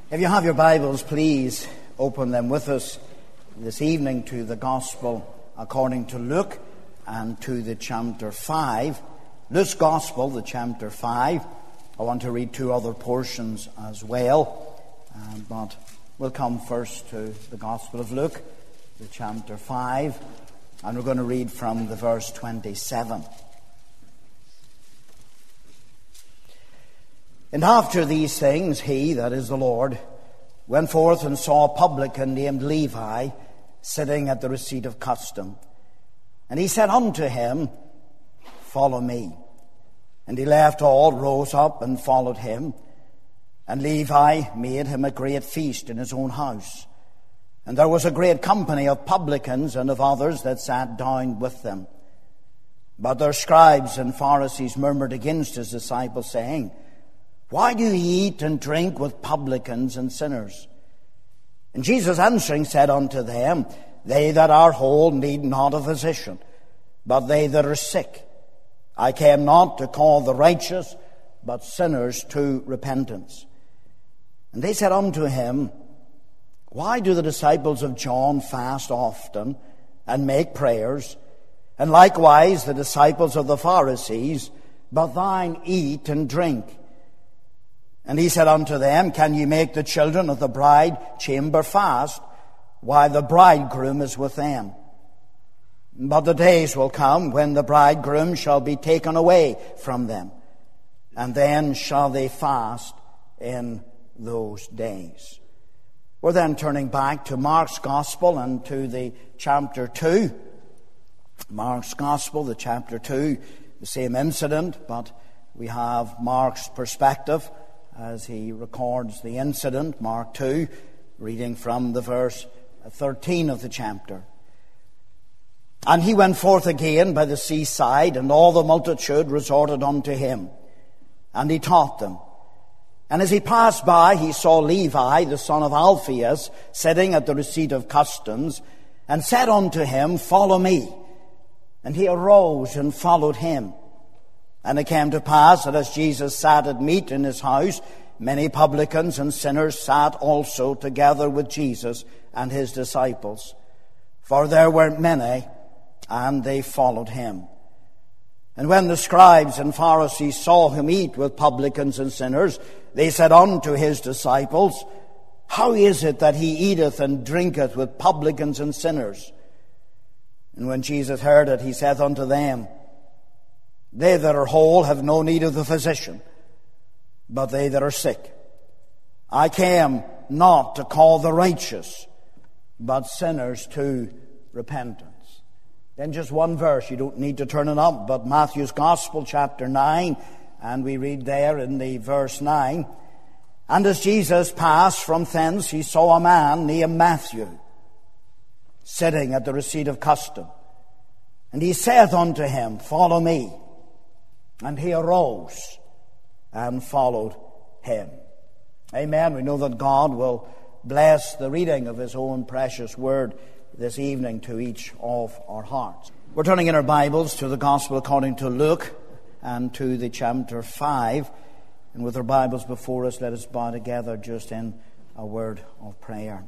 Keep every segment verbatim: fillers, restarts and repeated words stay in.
If you have your Bibles, please open them with us this evening to the Gospel according to Luke and to the chapter five. Luke's Gospel, the chapter five. I want to read two other portions as well, uh, but we'll come first to the Gospel of Luke, the chapter five, and we're going to read from the verse twenty-seven. And after these things, he, that is the Lord, went forth and saw a publican named Levi sitting at the receipt of custom. And he said unto him, Follow me. And he left all, rose up, and followed him. And Levi made him a great feast in his own house. And there was a great company of publicans and of others that sat down with them. But their scribes and Pharisees murmured against his disciples, saying, Why do ye eat and drink with publicans and sinners? And Jesus answering said unto them, They that are whole need not a physician, but they that are sick. I came not to call the righteous, but sinners to repentance. And they said unto him, Why do the disciples of John fast often and make prayers, and likewise the disciples of the Pharisees, but thine eat and drink? And he said unto them, Can ye make the children of the bride chamber fast, while the bridegroom is with them? But the days will come when the bridegroom shall be taken away from them, and then shall they fast in those days. We're then turning back to Mark's Gospel and to the chapter two. Mark's Gospel, the chapter two, the same incident, but we have Mark's perspective as he records the incident, Mark two, reading from the verse thirteen of the chapter. And he went forth again by the seaside, and all the multitude resorted unto him, and he taught them. And as he passed by, he saw Levi, the son of Alphaeus, sitting at the receipt of customs, and said unto him, Follow me. And he arose and followed him. And it came to pass that as Jesus sat at meat in his house, many publicans and sinners sat also together with Jesus and his disciples. For there were many, and they followed him. And when the scribes and Pharisees saw him eat with publicans and sinners, they said unto his disciples, How is it that he eateth and drinketh with publicans and sinners? And when Jesus heard it, he saith unto them, They that are whole have no need of the physician, but they that are sick. I came not to call the righteous, but sinners to repentance. Then just one verse, you don't need to turn it up, but Matthew's Gospel, chapter nine, and we read there in the verse nine, And as Jesus passed from thence, he saw a man named Matthew, sitting at the receipt of custom. And he saith unto him, Follow me. And he arose and followed him. Amen. We know that God will bless the reading of his own precious word this evening to each of our hearts. We're turning in our Bibles to the Gospel according to Luke and to the chapter five. And with our Bibles before us, let us bow together just in a word of prayer.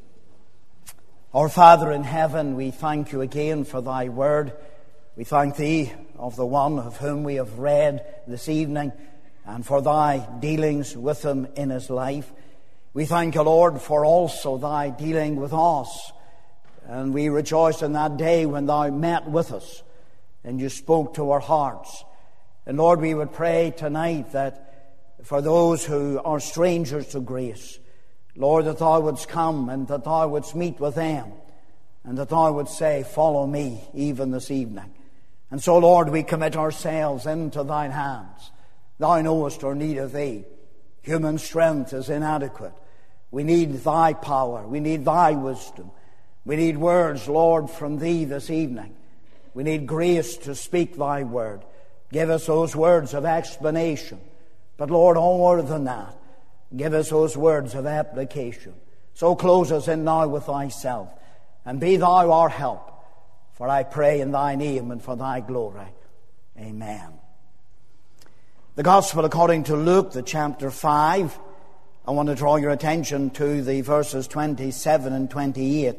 Our Father in heaven, we thank you again for thy word. We thank thee of the one of whom we have read this evening, and for thy dealings with him in his life. We thank you, Lord, for also thy dealing with us. And we rejoice in that day when thou met with us and you spoke to our hearts. And Lord, we would pray tonight that for those who are strangers to grace, Lord, that thou wouldst come and that thou wouldst meet with them, and that thou wouldst say, Follow me, even this evening. And so, Lord, we commit ourselves into thine hands. Thou knowest our need of thee. Human strength is inadequate. We need thy power. We need thy wisdom. We need words, Lord, from thee this evening. We need grace to speak thy word. Give us those words of explanation. But, Lord, all more than that, give us those words of application. So close us in now with thyself, and be thou our help. For I pray in thy name and for thy glory. Amen. The Gospel according to Luke, the chapter five. I want to draw your attention to the verses twenty-seven and twenty-eight.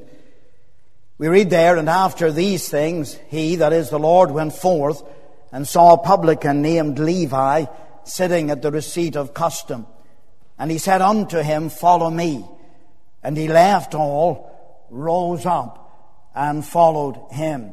We read there, "And after these things, he," that is the Lord, "went forth and saw a publican named Levi sitting at the receipt of custom. And he said unto him, Follow me. And he left all, rose up, and followed him."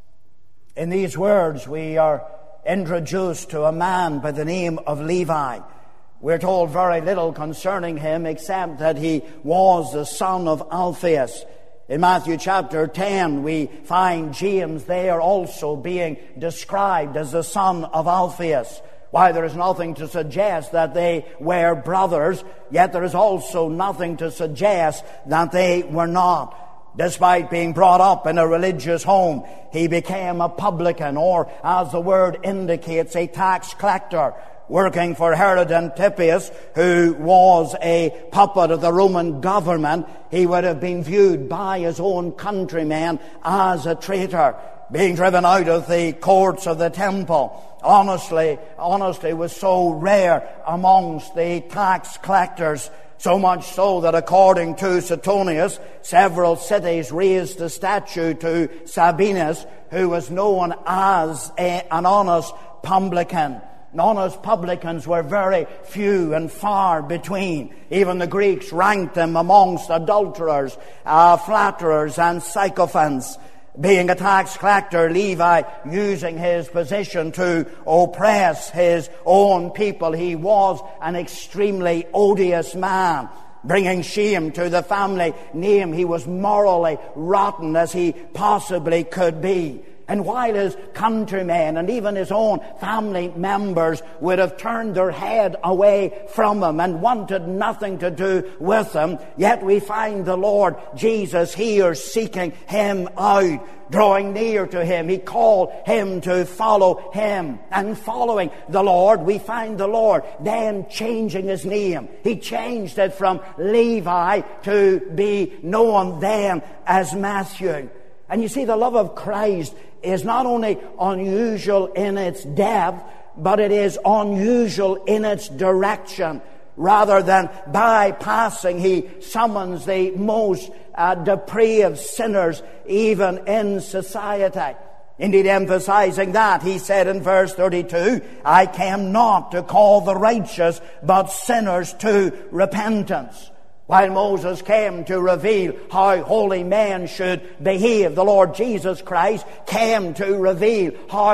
In these words, we are introduced to a man by the name of Levi. We're told very little concerning him, except that he was the son of Alphaeus. In Matthew chapter ten, we find James there also being described as the son of Alphaeus. Why, there is nothing to suggest that they were brothers, yet there is also nothing to suggest that they were not. Despite being brought up in a religious home, he became a publican, or, as the word indicates, a tax collector, working for Herod Antipas, who was a puppet of the Roman government. He would have been viewed by his own countrymen as a traitor, being driven out of the courts of the temple. Honestly, honesty was so rare amongst the tax collectors, so much so that according to Suetonius, several cities raised a statue to Sabinus, who was known as a, an honest publican. Honest publicans were very few and far between. Even the Greeks ranked them amongst adulterers, uh, flatterers, and sycophants. Being a tax collector, Levi, using his position to oppress his own people, he was an extremely odious man, bringing shame to the family name. He was morally rotten as he possibly could be. And while his countrymen and even his own family members would have turned their head away from him and wanted nothing to do with him, yet we find the Lord Jesus here seeking him out, drawing near to him. He called him to follow him. And following the Lord, we find the Lord then changing his name. He changed it from Levi to be known then as Matthew. And you see, the love of Christ is not only unusual in its depth, but it is unusual in its direction. Rather than bypassing, he summons the most uh, depraved sinners even in society. Indeed, emphasizing that, he said in verse thirty-two, "I came not to call the righteous, but sinners to repentance." While Moses came to reveal how holy men should behave, the Lord Jesus Christ came to reveal how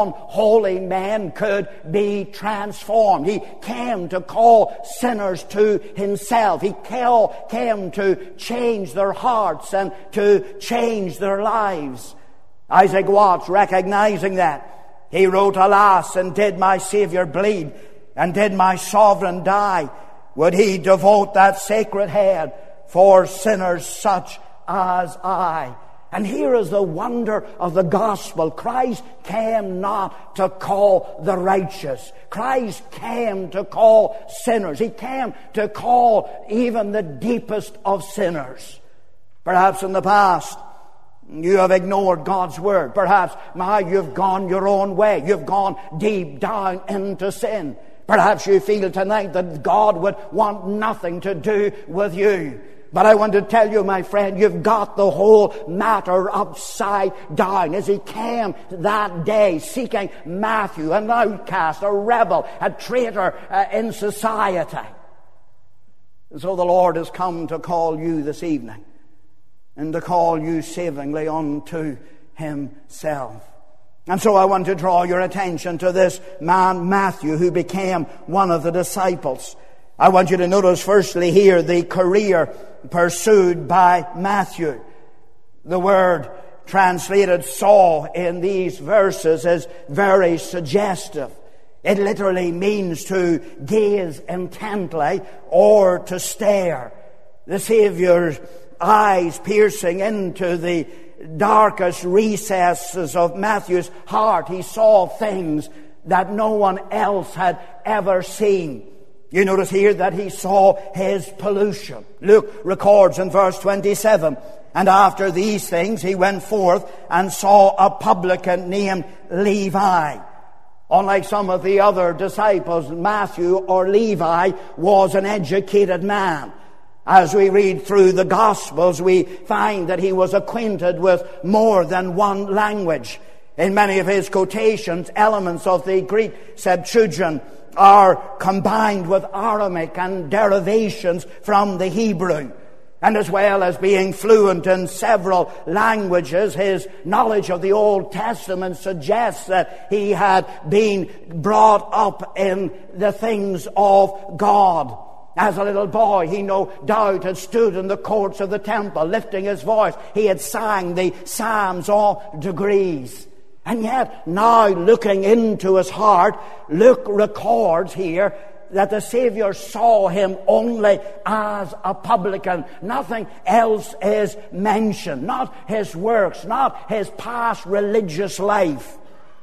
unholy men could be transformed. He came to call sinners to himself. He came to change their hearts and to change their lives. Isaac Watts, recognizing that, he wrote, "Alas, and did my Savior bleed, and did my Sovereign die, would he devote that sacred head for sinners such as I?" And here is the wonder of the gospel. Christ came not to call the righteous. Christ came to call sinners. He came to call even the deepest of sinners. Perhaps in the past, you have ignored God's word. Perhaps now you've gone your own way. You've gone deep down into sin. Perhaps you feel tonight that God would want nothing to do with you. But I want to tell you, my friend, you've got the whole matter upside down. As he came that day seeking Matthew, an outcast, a rebel, a traitor uh, in society. And so the Lord has come to call you this evening, and to call you savingly unto himself. And so I want to draw your attention to this man Matthew, who became one of the disciples. I want you to notice firstly here the career pursued by Matthew. The word translated saw in these verses is very suggestive. It literally means to gaze intently or to stare. The Savior's eyes piercing into the darkest recesses of Matthew's heart, he saw things that no one else had ever seen. You notice here that he saw his pollution. Luke records in verse twenty-seven, "And after these things he went forth and saw a publican named Levi." Unlike some of the other disciples, Matthew or Levi was an educated man. As we read through the Gospels, we find that he was acquainted with more than one language. In many of his quotations, elements of the Greek Septuagint are combined with Aramaic and derivations from the Hebrew. And as well as being fluent in several languages, his knowledge of the Old Testament suggests that he had been brought up in the things of God. As a little boy, he no doubt had stood in the courts of the temple, lifting his voice. He had sang the Psalms of degrees. And yet, now looking into his heart, Luke records here that the Savior saw him only as a publican. Nothing else is mentioned. Not his works, not his past religious life.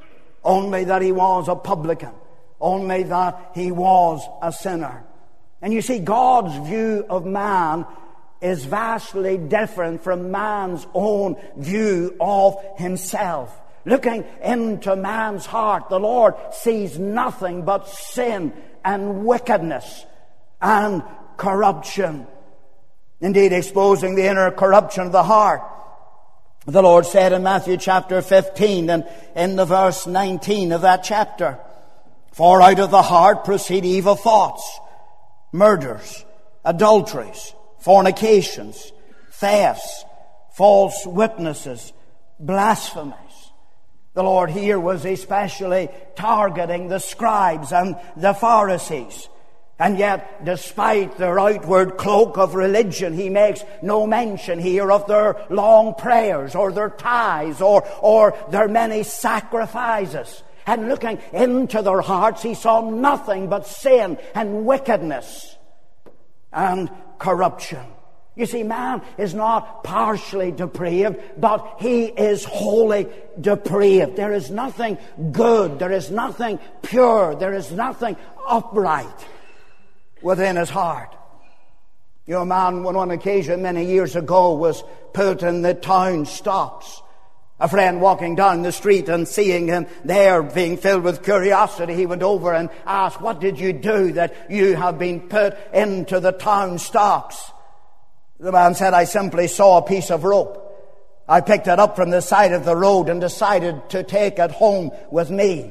Only that he was a publican. Only that he was a sinner. And you see, God's view of man is vastly different from man's own view of himself. Looking into man's heart, the Lord sees nothing but sin and wickedness and corruption. Indeed, exposing the inner corruption of the heart. The Lord said in Matthew chapter fifteen and in the verse nineteen of that chapter, "For out of the heart proceed evil thoughts, murders, adulteries, fornications, thefts, false witnesses, blasphemies." The Lord here was especially targeting the scribes and the Pharisees. And yet, despite their outward cloak of religion, he makes no mention here of their long prayers or their tithes or, or their many sacrifices. And looking into their hearts, he saw nothing but sin and wickedness and corruption. You see, man is not partially depraved, but he is wholly depraved. There is nothing good, there is nothing pure, there is nothing upright within his heart. You know, a man on one occasion many years ago was put in the town stocks. A friend walking down the street and seeing him there being filled with curiosity, he went over and asked, "What did you do that you have been put into the town stocks?" The man said, "I simply saw a piece of rope. I picked it up from the side of the road and decided to take it home with me."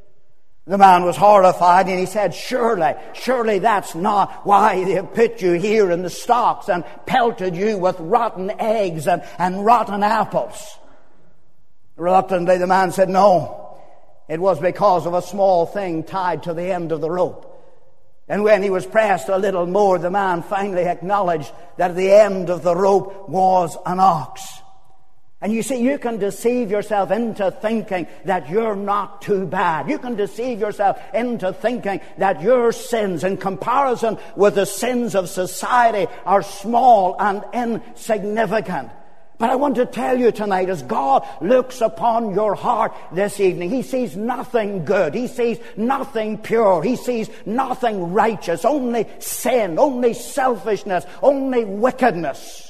The man was horrified and he said, surely, surely that's not why they put you here in the stocks and pelted you with rotten eggs and, and rotten apples. Reluctantly, the man said, "No, it was because of a small thing tied to the end of the rope." And when he was pressed a little more, the man finally acknowledged that the end of the rope was an ox. And you see, you can deceive yourself into thinking that you're not too bad. You can deceive yourself into thinking that your sins, in comparison with the sins of society, are small and insignificant. But I want to tell you tonight, as God looks upon your heart this evening, He sees nothing good. He sees nothing pure. He sees nothing righteous. Only sin, only selfishness, only wickedness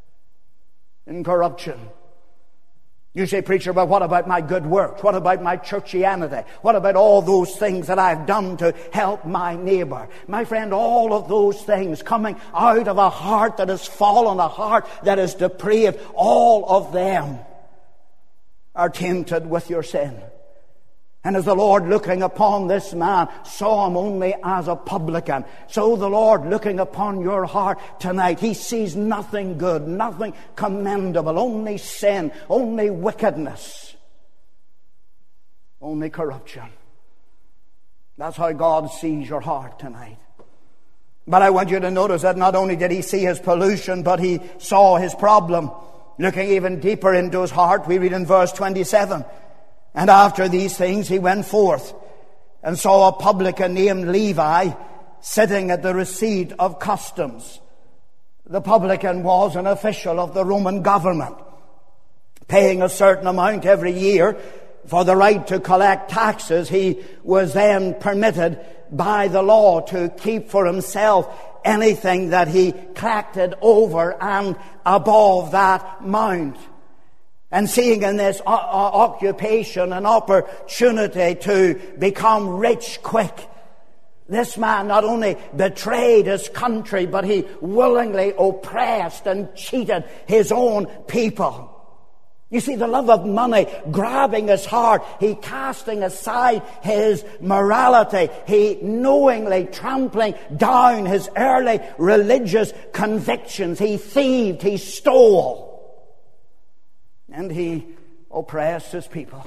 and corruption. You say, "Preacher, but what about my good works? What about my churchianity? What about all those things that I've done to help my neighbor?" My friend, all of those things coming out of a heart that is fallen, a heart that is depraved, all of them are tainted with your sin. And as the Lord looking upon this man saw him only as a publican, so the Lord looking upon your heart tonight, He sees nothing good, nothing commendable, only sin, only wickedness, only corruption. That's how God sees your heart tonight. But I want you to notice that not only did He see his pollution, but He saw his problem. Looking even deeper into his heart, we read in verse twenty-seven, "And after these things he went forth and saw a publican named Levi sitting at the receipt of customs." The publican was an official of the Roman government, paying a certain amount every year for the right to collect taxes. He was then permitted by the law to keep for himself anything that he collected over and above that amount. and seeing in this o- o- occupation an opportunity to become rich quick, this man not only betrayed his country, but he willingly oppressed and cheated his own people. You see, the love of money grabbing his heart, he casting aside his morality, he knowingly trampling down his early religious convictions. He thieved, he stole, and he oppressed his people.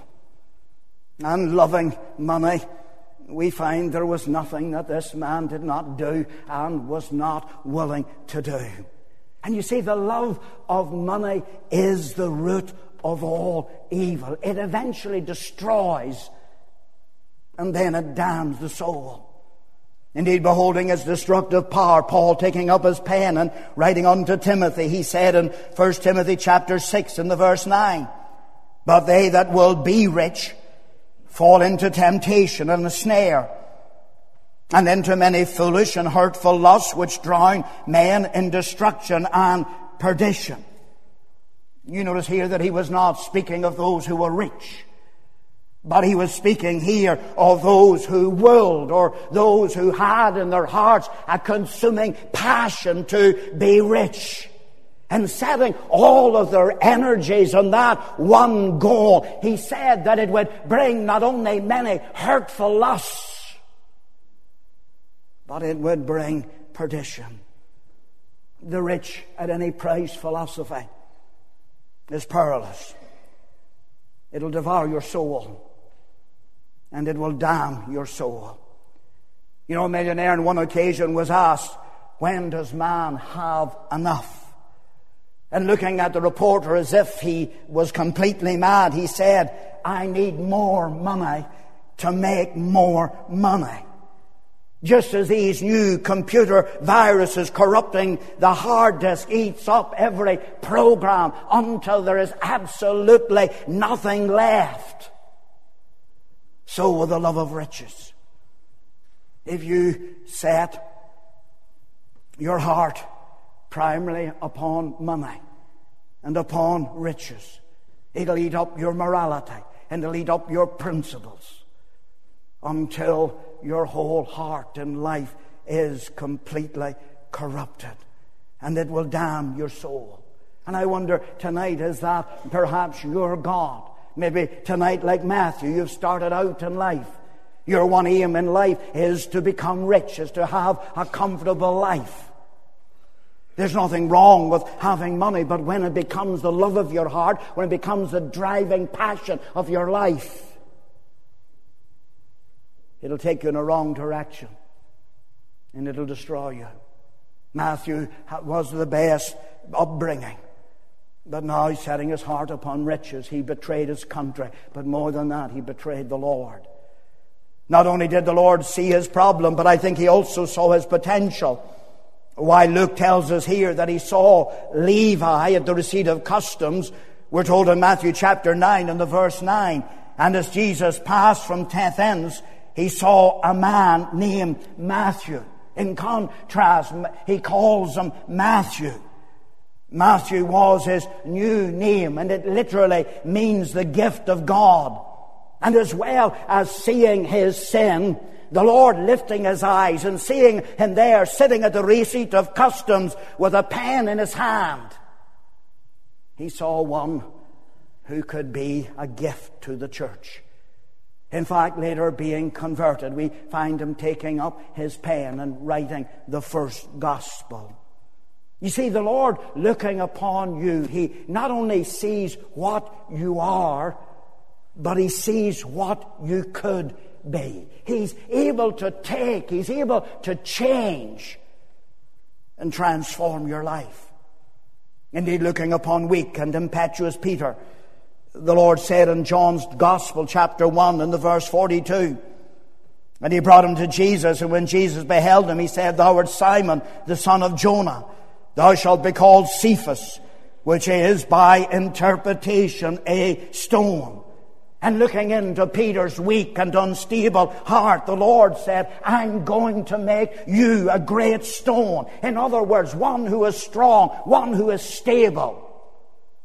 And loving money, we find there was nothing that this man did not do and was not willing to do. And you see, the love of money is the root of all evil. It eventually destroys, and then it damns the soul. Indeed, beholding its destructive power, Paul, taking up his pen and writing unto Timothy, he said in First Timothy chapter six in the verse nine, "But they that will be rich fall into temptation and a snare, and into many foolish and hurtful lusts, which drown men in destruction and perdition." You notice here that he was not speaking of those who were rich, but he was speaking here of those who willed, or those who had in their hearts a consuming passion to be rich, and setting all of their energies on that one goal. He said that it would bring not only many hurtful lusts, but it would bring perdition. The rich at any price philosophy is perilous. It'll devour your soul, and it will damn your soul. You know, a millionaire on one occasion was asked, "When does man have enough?" And looking at the reporter as if he was completely mad, he said, "I need more money to make more money." Just as these new computer viruses corrupting the hard disk eats up every program until there is absolutely nothing left, so will the love of riches. If you set your heart primarily upon money and upon riches, it'll eat up your morality and it'll eat up your principles until your whole heart and life is completely corrupted, and it will damn your soul. And I wonder tonight, is that perhaps your God? Maybe tonight, like Matthew, you've started out in life. Your one aim in life is to become rich, is to have a comfortable life. There's nothing wrong with having money, but when it becomes the love of your heart, when it becomes the driving passion of your life, it'll take you in a wrong direction, and it'll destroy you. Matthew was the best upbringing, but now setting his heart upon riches, he betrayed his country. But more than that, he betrayed the Lord. Not only did the Lord see his problem, but I think he also saw his potential. Why Luke tells us here that he saw Levi at the receipt of customs, we're told in Matthew chapter nine and the verse nine, "And as Jesus passed from thence, he saw a man named Matthew." In contrast, he calls him Matthew. Matthew was his new name, and it literally means the gift of God. And as well as seeing his sin, the Lord lifting his eyes and seeing him there sitting at the receipt of customs with a pen in his hand, he saw one who could be a gift to the church. In fact, later being converted, we find him taking up his pen and writing the first gospel. You see, the Lord looking upon you, he not only sees what you are, but he sees what you could be. He's able to take, he's able to change and transform your life. Indeed, looking upon weak and impetuous Peter, the Lord said in John's Gospel, chapter one, and the verse forty-two, "And he brought him to Jesus, and when Jesus beheld him, he said, Thou art Simon, the son of Jonah. Thou shalt be called Cephas, which is by interpretation a stone." And looking into Peter's weak and unstable heart, the Lord said, "I'm going to make you a great stone." In other words, one who is strong, one who is stable.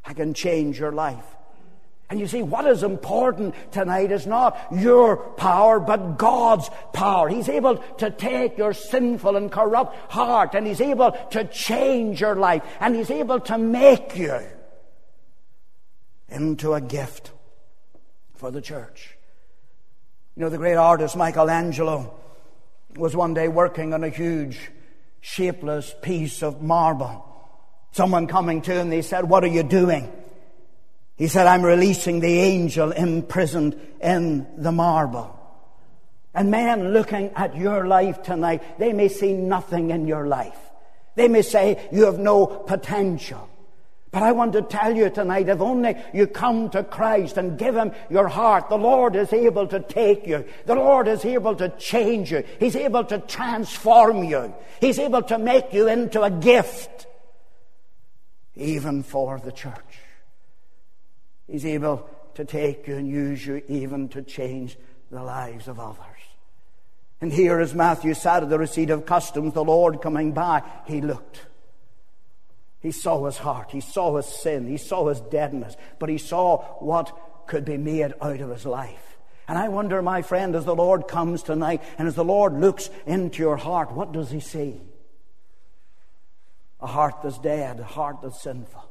I can change your life. And you see, what is important tonight is not your power, but God's power. He's able to take your sinful and corrupt heart, and He's able to change your life, and He's able to make you into a gift for the church. You know, the great artist Michelangelo was one day working on a huge, shapeless piece of marble. Someone coming to him, they said, "What are you doing?" He said, "I'm releasing the angel imprisoned in the marble." And men looking at your life tonight, they may see nothing in your life. They may say you have no potential. But I want to tell you tonight, if only you come to Christ and give Him your heart, the Lord is able to take you. The Lord is able to change you. He's able to transform you. He's able to make you into a gift, even for the church. He's able to take you and use you even to change the lives of others. And here, as Matthew sat at the receipt of customs, the Lord coming by, He looked. He saw his heart. He saw his sin. He saw his deadness. But He saw what could be made out of his life. And I wonder, my friend, as the Lord comes tonight and as the Lord looks into your heart, what does He see? A heart that's dead, a heart that's sinful.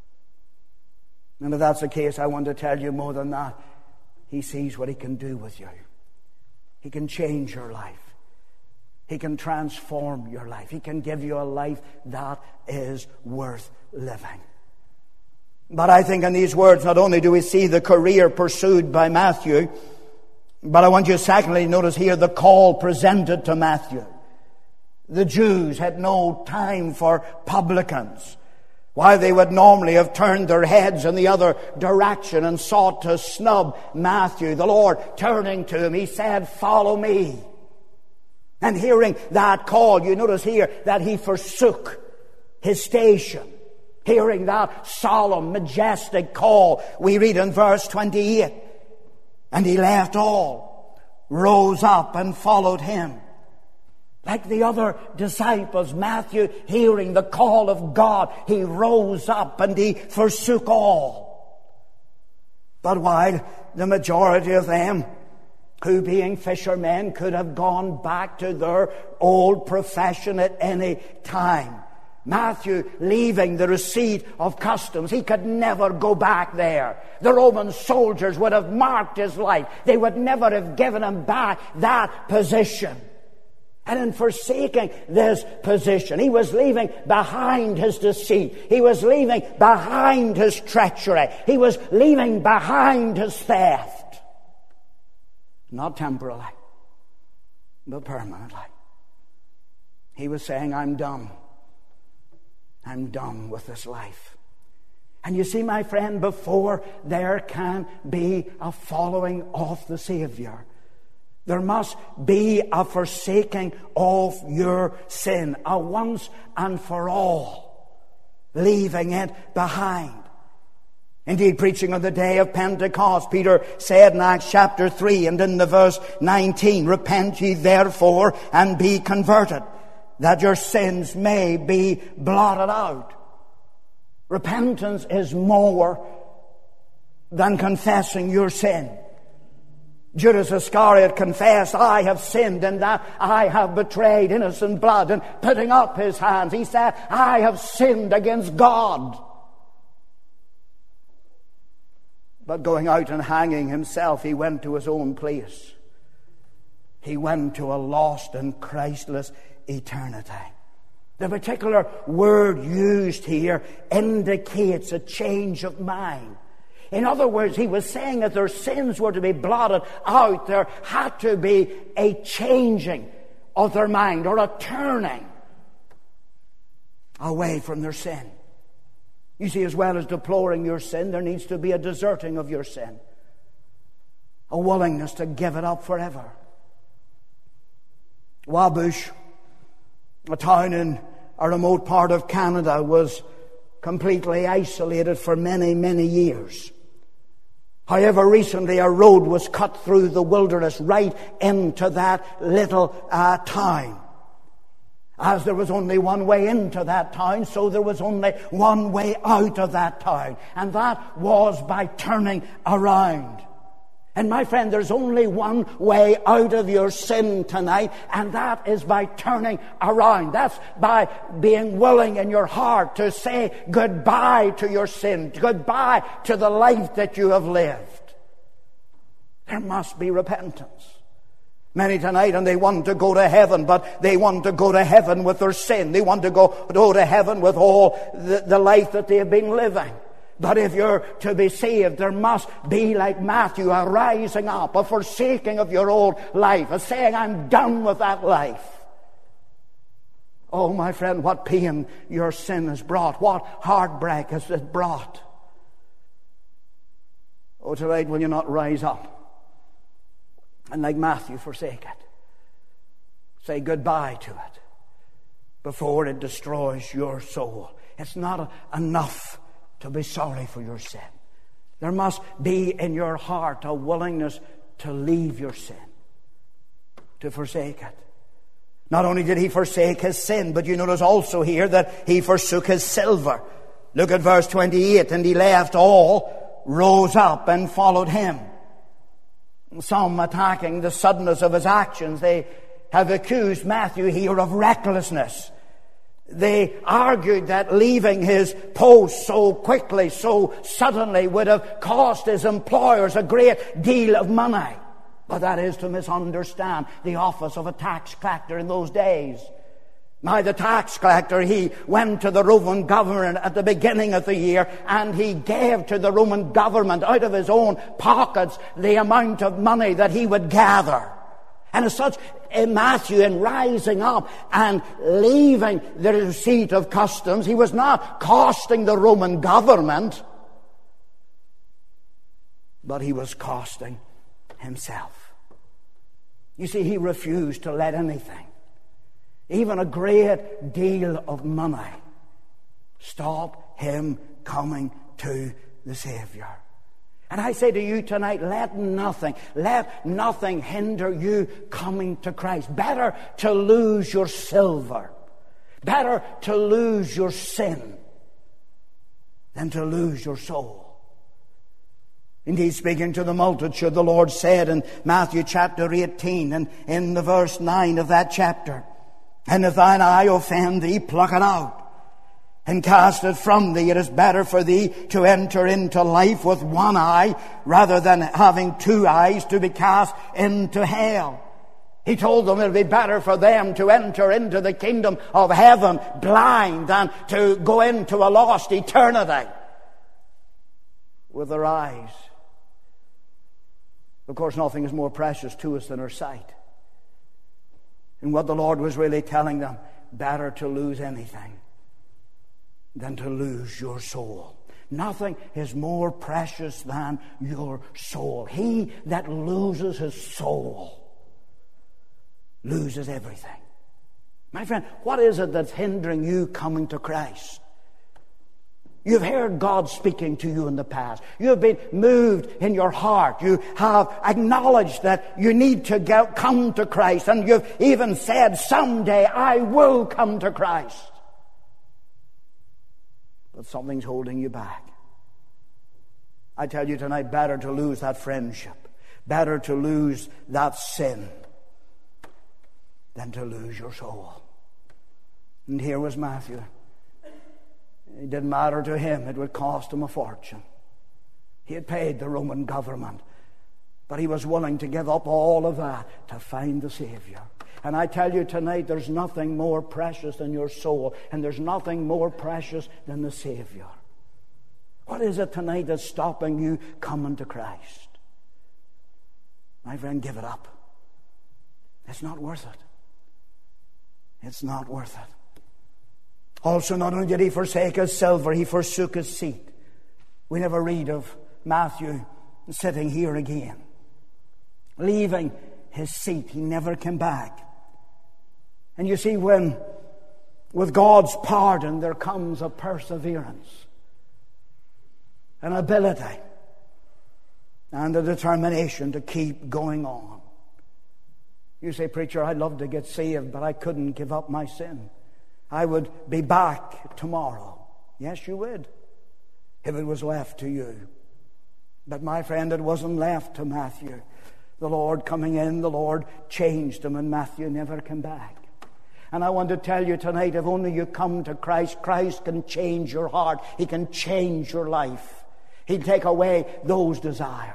And if that's the case, I want to tell you more than that. He sees what He can do with you. He can change your life. He can transform your life. He can give you a life that is worth living. But I think in these words, not only do we see the career pursued by Matthew, but I want you secondly to notice here the call presented to Matthew. The Jews had no time for publicans. While they would normally have turned their heads in the other direction and sought to snub Matthew, the Lord turning to him, He said, "Follow me." And hearing that call, you notice here that he forsook his station. Hearing that solemn, majestic call, we read in verse twenty-eight, "And he left all, rose up and followed Him." Like the other disciples, Matthew, hearing the call of God, he rose up and he forsook all. But while the majority of them, who being fishermen, could have gone back to their old profession at any time, Matthew, leaving the receipt of customs, he could never go back there. The Roman soldiers would have marked his life. They would never have given him back that position. And in forsaking this position, he was leaving behind his deceit. He was leaving behind his treachery. He was leaving behind his theft. Not temporarily, but permanently. He was saying, "I'm done. I'm done with this life." And you see, my friend, before there can be a following of the Savior, there must be a forsaking of your sin, a once and for all, leaving it behind. Indeed, preaching on the day of Pentecost, Peter said in Acts chapter three and in the verse nineteen, "Repent ye therefore and be converted, that your sins may be blotted out." Repentance is more than confessing your sin. Judas Iscariot confessed, "I have sinned in that I have betrayed innocent blood," and putting up his hands, he said, "I have sinned against God." But going out and hanging himself, he went to his own place. He went to a lost and Christless eternity. The particular word used here indicates a change of mind. In other words, he was saying that their sins were to be blotted out. There had to be a changing of their mind, or a turning away from their sin. You see, as well as deploring your sin, there needs to be a deserting of your sin, a willingness to give it up forever. Wabush, a town in a remote part of Canada, was completely isolated for many, many years. However, recently a road was cut through the wilderness right into that little uh, town. As there was only one way into that town, so there was only one way out of that town. And that was by turning around. And my friend, there's only one way out of your sin tonight, and that is by turning around. That's by being willing in your heart to say goodbye to your sin, goodbye to the life that you have lived. There must be repentance. Many tonight, and they want to go to heaven, but they want to go to heaven with their sin. They want to go, go to heaven with all the, the life that they have been living. But if you're to be saved, there must be, like Matthew, a rising up, a forsaking of your old life, a saying, I'm done with that life. Oh, my friend, what pain your sin has brought. What heartbreak has it brought. Oh, tonight will you not rise up and, like Matthew, forsake it. Say goodbye to it before it destroys your soul. It's not enough to be sorry for your sin. There must be in your heart a willingness to leave your sin, to forsake it. Not only did he forsake his sin, but you notice also here that he forsook his silver. Look at verse twenty-eight. And he left all, rose up, and followed him. Some attacking the suddenness of his actions. They have accused Matthew here of recklessness. They argued that leaving his post so quickly, so suddenly, would have cost his employers a great deal of money. But that is to misunderstand the office of a tax collector in those days. Now, the tax collector, he went to the Roman government at the beginning of the year, and he gave to the Roman government out of his own pockets the amount of money that he would gather. And as such, in Matthew, in rising up and leaving the receipt of customs, he was not costing the Roman government, but he was costing himself. You see, he refused to let anything, even a great deal of money, stop him coming to the Savior. And I say to you tonight, let nothing, let nothing hinder you coming to Christ. Better to lose your silver, better to lose your sin than to lose your soul. Indeed, speaking to the multitude, the Lord said in Matthew chapter eighteen and in the verse nine of that chapter, and if thine eye offend thee, pluck it out and cast it from thee. It is better for thee to enter into life with one eye rather than having two eyes to be cast into hell. He told them it would be better for them to enter into the kingdom of heaven blind than to go into a lost eternity with their eyes. Of course, nothing is more precious to us than our sight. And what the Lord was really telling them, better to lose anything than to lose your soul. Nothing is more precious than your soul. He that loses his soul loses everything. My friend, what is it that's hindering you coming to Christ? You've heard God speaking to you in the past. You have been moved in your heart. You have acknowledged that you need to go, come to Christ. And you've even said, someday I will come to Christ. But something's holding you back. I tell you tonight, better to lose that friendship. Better to lose that sin than to lose your soul. And here was Matthew. It didn't matter to him. It would cost him a fortune. He had paid the Roman government. But he was willing to give up all of that to find the Savior. And I tell you tonight, there's nothing more precious than your soul. And there's nothing more precious than the Savior. What is it tonight that's stopping you coming to Christ? My friend, give it up. It's not worth it. It's not worth it. Also, not only did he forsake his silver, he forsook his seat. We never read of Matthew sitting here again. Leaving his seat, he never came back. And you see, when with God's pardon there comes a perseverance, an ability, and a determination to keep going on. You say, preacher, I'd love to get saved, but I couldn't give up my sin. I would be back tomorrow. Yes, you would, if it was left to you. But my friend, it wasn't left to Matthew. The Lord coming in, the Lord changed him, and Matthew never came back. And I want to tell you tonight, if only you come to Christ, Christ can change your heart. He can change your life. He'll take away those desires.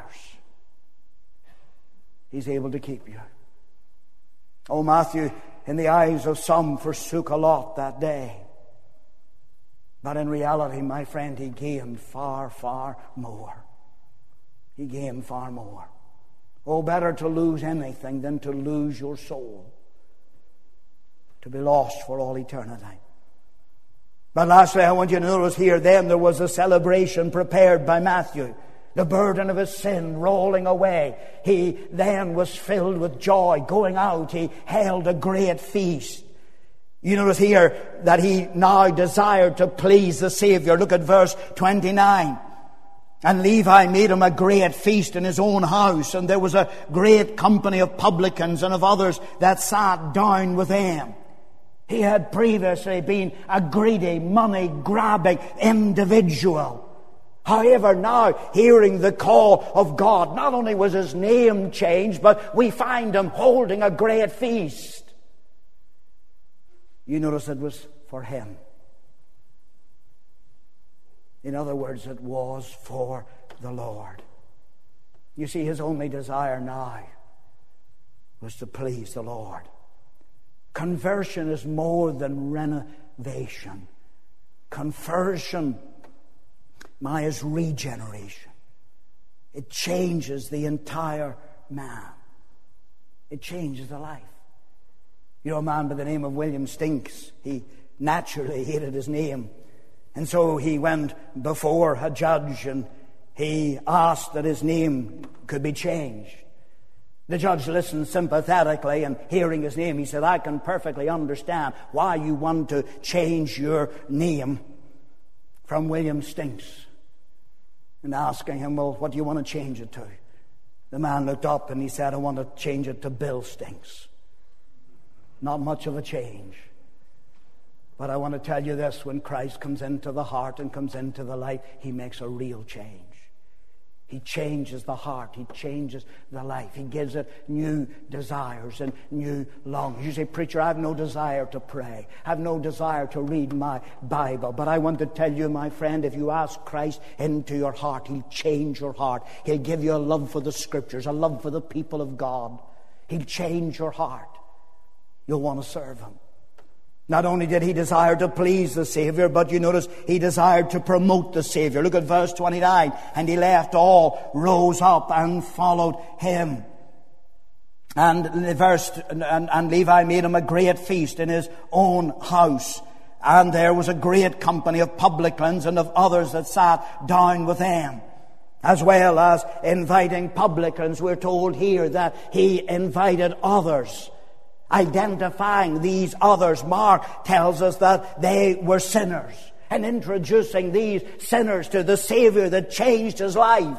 He's able to keep you. Oh, Matthew, in the eyes of some, forsook a lot that day. But in reality, my friend, he gained far, far more. He gained far more. Oh, better to lose anything than to lose your soul, to be lost for all eternity. But lastly, I want you to notice here, then there was a celebration prepared by Matthew. The burden of his sin rolling away. He then was filled with joy. Going out, he held a great feast. You notice here that he now desired to please the Savior. Look at verse twenty-nine. And Levi made him a great feast in his own house, and there was a great company of publicans and of others that sat down with him. He had previously been a greedy, money-grabbing individual. However, now, hearing the call of God, not only was his name changed, but we find him holding a great feast. You notice it was for him. In other words, it was for the Lord. You see, his only desire now was to please the Lord. Conversion is more than renovation. Conversion, my, is regeneration. It changes the entire man. It changes the life. You know, a man by the name of William Stinks, he naturally hated his name. And so he went before a judge and he asked that his name could be changed. The judge listened sympathetically, and hearing his name, he said, I can perfectly understand why you want to change your name from William Stinks. And asking him, well, what do you want to change it to? The man looked up and he said, I want to change it to Bill Stinks. Not much of a change. But I want to tell you this, when Christ comes into the heart and comes into the life, he makes a real change. He changes the heart. He changes the life. He gives it new desires and new longings. You say, preacher, I have no desire to pray. I have no desire to read my Bible. But I want to tell you, my friend, if you ask Christ into your heart, he'll change your heart. He'll give you a love for the Scriptures, a love for the people of God. He'll change your heart. You'll want to serve him. Not only did he desire to please the Savior, but you notice he desired to promote the Savior. Look at verse twenty-nine. And he left all, rose up, and followed him. And the verse, and, and Levi made him a great feast in his own house. And there was a great company of publicans and of others that sat down with him. As well as inviting publicans, we're told here that he invited others. Identifying these others, Mark tells us that they were sinners, and introducing these sinners to the Savior that changed his life.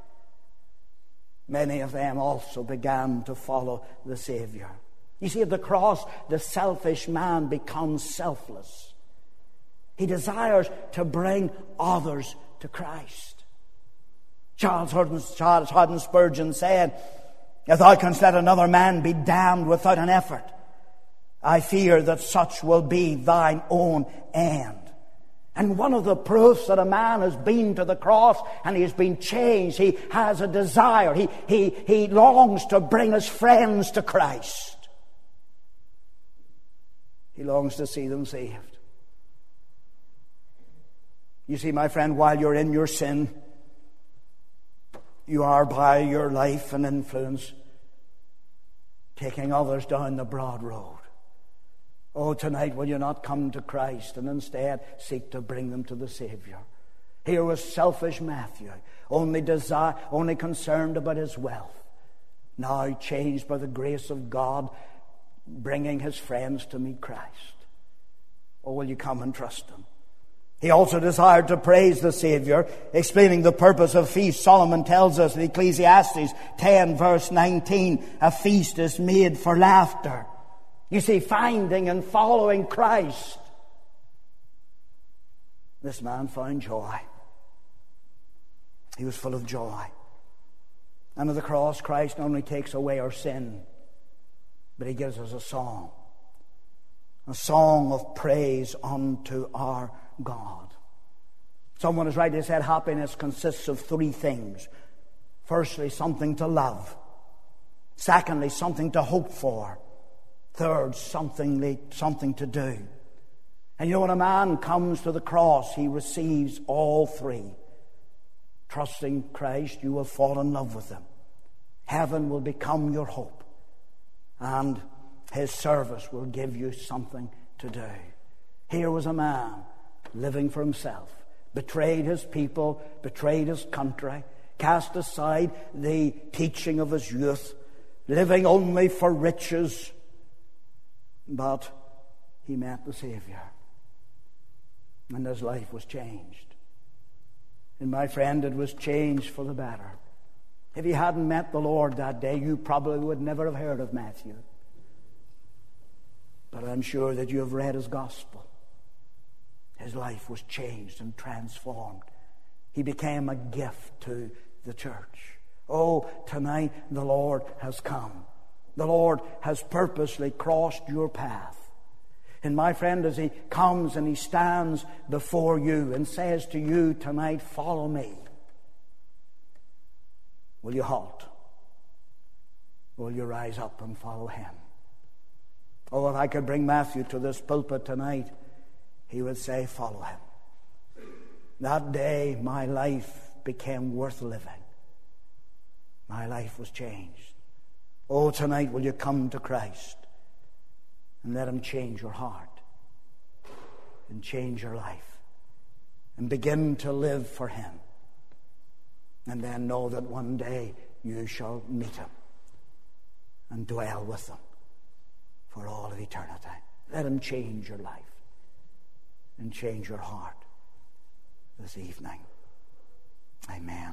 Many of them also began to follow the Savior. You see, at the cross, the selfish man becomes selfless. He desires to bring others to Christ. Charles Haddon Spurgeon said, if thou canst let another man be damned without an effort, I fear that such will be thine own end. And one of the proofs that a man has been to the cross and he has been changed, he has a desire. He, he, he longs to bring his friends to Christ. He longs to see them saved. You see, my friend, while you're in your sin, you are, by your life and influence, taking others down the broad road. Oh, tonight will you not come to Christ and instead seek to bring them to the Savior? Here was selfish Matthew, only desire, only concerned about his wealth. Now changed by the grace of God, bringing his friends to meet Christ. Oh, will you come and trust him? He also desired to praise the Savior, explaining the purpose of feast. Solomon tells us in Ecclesiastes ten verse nineteen, a feast is made for laughter. You see, finding and following Christ. This man found joy. He was full of joy. And at the cross, Christ not only takes away our sin, but He gives us a song. A song of praise unto our God. Someone has rightly said happiness consists of three things. Firstly, something to love. Secondly, something to hope for. Third, something, something to do. And you know, when a man comes to the cross, he receives all three. Trusting Christ, you will fall in love with Him. Heaven will become your hope. And His service will give you something to do. Here was a man living for himself, betrayed his people, betrayed his country, cast aside the teaching of his youth, living only for riches. But he met the Savior, and his life was changed. And my friend, it was changed for the better. If you hadn't met the Lord that day, you probably would never have heard of Matthew. But I'm sure that you have read his gospel. His life was changed and transformed. He became a gift to the church. Oh, tonight the Lord has come. The Lord has purposely crossed your path. And my friend, as He comes and He stands before you and says to you tonight, follow me, will you halt? Will you rise up and follow Him? Oh, if I could bring Matthew to this pulpit tonight, he would say, follow Him. That day my life became worth living. My life was changed. Oh, tonight will you come to Christ and let Him change your heart and change your life and begin to live for Him, and then know that one day you shall meet Him and dwell with Him for all of eternity. Let Him change your life and change your heart this evening. Amen.